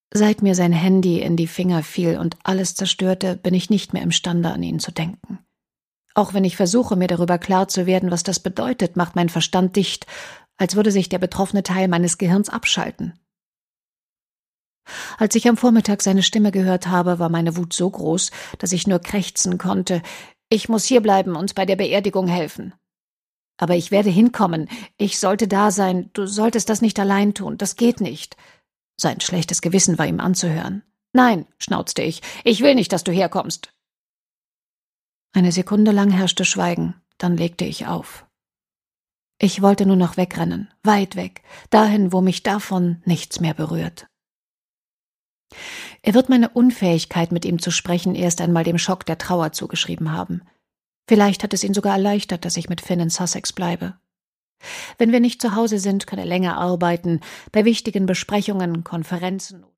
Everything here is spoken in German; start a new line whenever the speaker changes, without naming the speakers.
Seit mir sein Handy in die Finger fiel und alles zerstörte, bin ich nicht mehr imstande, an ihn zu denken. Auch wenn ich versuche, mir darüber klar zu werden, was das bedeutet, macht mein Verstand dicht, als würde sich der betroffene Teil meines Gehirns abschalten. Als ich am Vormittag seine Stimme gehört habe, war meine Wut so groß, dass ich nur krächzen konnte: »Ich muss hierbleiben und bei der Beerdigung helfen.« »Aber ich werde hinkommen. Ich sollte da sein. Du solltest das nicht allein tun. Das geht nicht.« Sein schlechtes Gewissen war ihm anzuhören. »Nein«, schnauzte ich will nicht, dass du herkommst.« Eine Sekunde lang herrschte Schweigen, dann legte ich auf. Ich wollte nur noch wegrennen, weit weg, dahin, wo mich davon nichts mehr berührt. Er wird meine Unfähigkeit, mit ihm zu sprechen, erst einmal dem Schock der Trauer zugeschrieben haben. Vielleicht hat es ihn sogar erleichtert, dass ich mit Finn in Sussex bleibe. Wenn wir nicht zu Hause sind, kann er länger arbeiten, bei wichtigen Besprechungen, Konferenzen